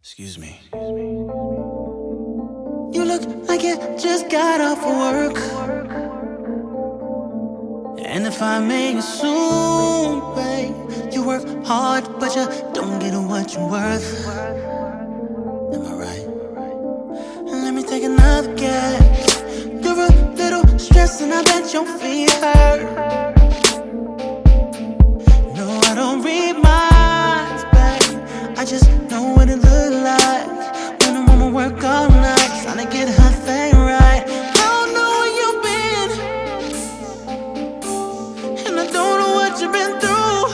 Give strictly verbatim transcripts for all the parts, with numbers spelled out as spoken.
Excuse me. You look like you just got off of work. And if I may assume, babe, you work hard, but you don't get what you're worth. Am I right? Let me take another guess. You're a little stressed and I bet your feet hurt. No, I don't read minds, babe. I just know what it look like when a woman work all night trying to get her thing right. I don't know where you've been, and I don't know what you've been through,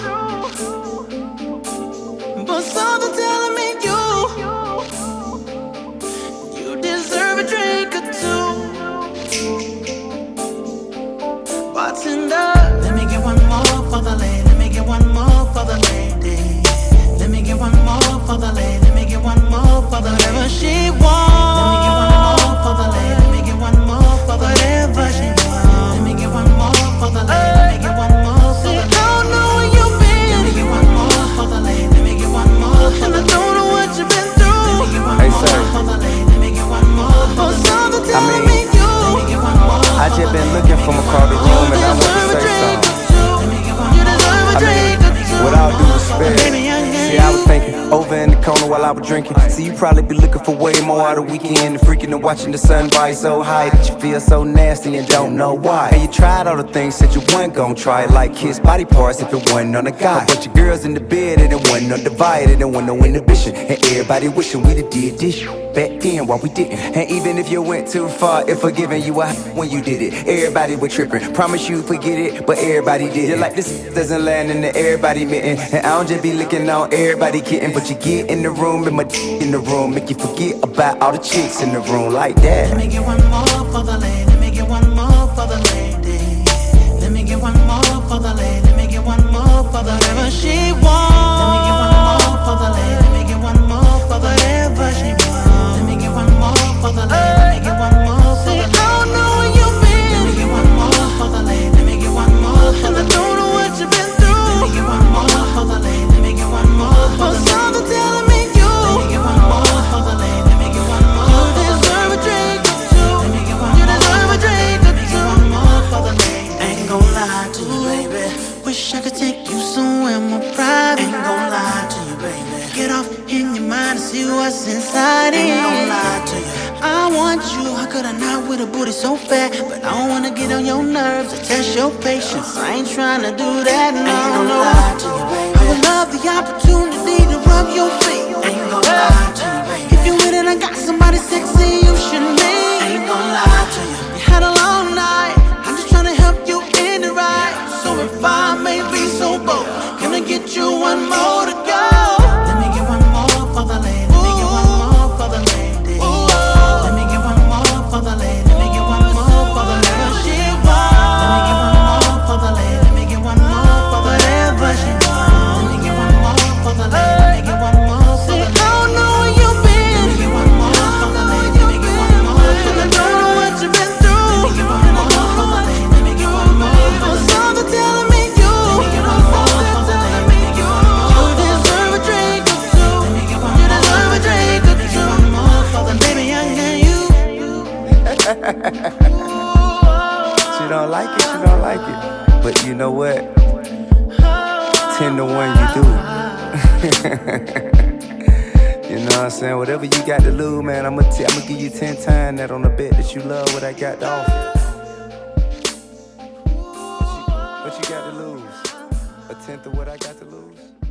but something telling me you You deserve a drink or two. Bartender, let me get one more for the lady. Let me get one more for the lady. Let me get one more for the lady. Let me get one more for the whatever she wants. Let me get one more for the lady. Let me get one more for the whatever she wants. Let me get one more for the lady. Let me get one more for the lady. I don't know where you've been. Let me get one more for the lady. Let me get one more for the lady. And I don't know what you've been through. Let me get one Hey, more sir. for the lady. Let me get one more for the something I telling mean, me you. Let me get one more. I just been looking from across the room and I want to say something. I mean, with all due respect, see, I was thinking over in the corner while I was drinking. See, you probably be looking for way more out of the weekend and freaking and watching the sun rise so high that you feel so nasty and don't know why. And you tried all the things that you weren't gon' try, like kiss body parts if it wasn't on a guy. A bunch of girls in the bed and it wasn't no divided, and wasn't no inhibition, and everybody wishing we'd have did this back then while we didn't. And even if you went too far, if forgiving you were when you did it, everybody was tripping. Promise you forget it, but everybody did. Just like this doesn't land in the everybody mitten, and I don't just be looking on everybody kidding, but you get in the room and my d in the room make you forget about all the chicks in the room like that. Let me get one more for the lady. Let me get one more for the lady. Let me get one more for the lady. Let me get one more for the whatever she wants. Let me get one more for the lady. Let me get one more for the whatever she wants. Let me get one more for the lady. Let me get one more for the lady. I don't know where you've been. Let me get one more for the lady. Let me get one more for the lady. And I don't know what you've been through. Let me get one more for the lady. Let me get one more for the lady. Something telling me you. Let me get one more for the lady. Let me get one more. You deserve a drink or two. Let me get one more. You deserve a drink or two. Let me get one more for the lady. Ain't gon' lie to you, baby. Wish I could take you somewhere more private. Ain't gon' lie to you, baby. Get off in your mind and see what's inside it. Ain't gon' lie to you. I want you, how could I not with a booty so fat? But I don't wanna get on your nerves or test your patience. I ain't tryna do that, no, ain't gon' no. Lie to you, baby. I would love the opportunity to rub your feet. Ain't gon' lie to you, baby. If you with it, I got somebody sexy you should meet. Ain't gon' lie to you. You had a long night, I'm just tryna help you end it right. So if I may be so bold, can I get you one more to go? Let me get one more for the lady. Let me get one more for the lady. Let me get one more for the lady. Let me get one more for the whatever she wants. Let me get one more for the lady. Let me get one more for the whatever she wants. Let me get one more for the lady. Let me get one more for the lady. I don't know where you've been. Let me get one more for the lady. Let me get one more for the lady. And I don't know what you've been through. Let me get one more for the lady. Let me get one more for the lady. Something telling me you. Let me get one more for the lady. Let me get one more. You deserve a drink or two. Let me get one more. You deserve a drink or two. One more for the baby, I hear you. She don't like it, she don't like it, but you know what? Ten to one you do. You know what I'm saying? Whatever you got to lose, man, I'ma t I'ma give you ten times that on the bet that you love what I got to offer. What you, what you got to lose? A tenth of what I got to lose?